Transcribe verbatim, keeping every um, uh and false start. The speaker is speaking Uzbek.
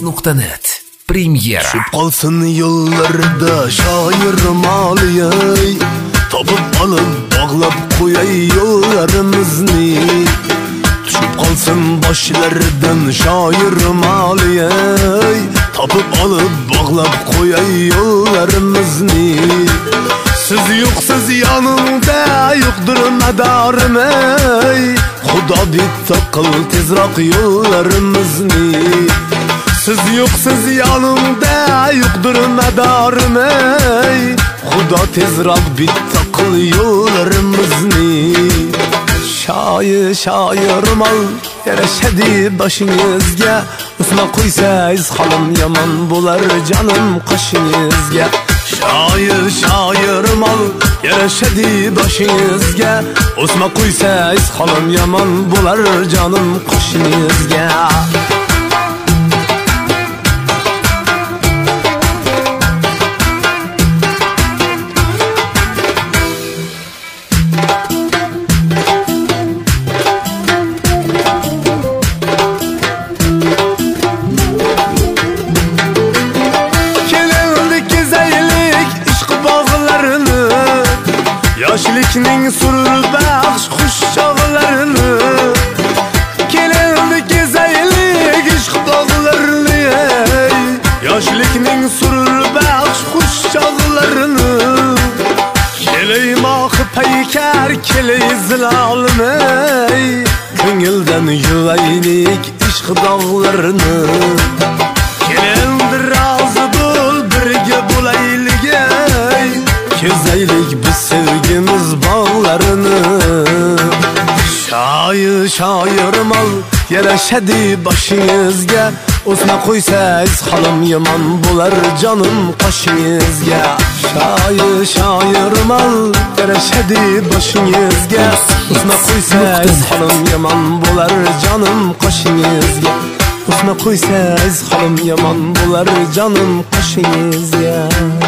nuqta net Premyera. Tushib qolsin yo'llarda shoir moliyay, topib olib bog'lab qo'yay yo'llarimizni. Tushib qolsin boshlardan shoir moliyay, topib olib bog'lab qo'yay yo'llarimizni. Siz yo'qsiz yonimda yo'qdir madarim ey, Xudo bitta qil tezroq yo'llarimizni. Siz yo'qsiz yonimda yo'qdir madarim ey, Xudo tezroq bitta qil yo'llarimizni. Shoir shoir mol yarashadi boshingizga, usma qo'ysangiz holim yomon bo'lar jonim qoshingizga. Shoir shoir mol yarashadi boshingizga, usma qo'ysangiz holim yomon bo'lar jonim qoshingizga. Yoshlikning surur baxsh xush chog'larini, kelindi kezaylik ishq bog'larini. Yoshlikning surur baxsh xush chog'larini, kelay mohi paykar kelay zilolimay, ko'ngildan yuvaylik ishq bog'larini. Kelindi rozi bo'l birga bo'laylik, kezaylik biz sevgimiz bağlarını. Shoir shoir mol yarashadi boshingizga, o'sma qo'ysangiz holim yomon bo'lar jonim qoshingizga. Shoir shoir mol yarashadi boshingizga, o'sma qo'ysangiz holim yomon bo'lar jonim qoshingizga. O'sma qo'ysangiz holim yomon bo'lar jonim qoshingizga.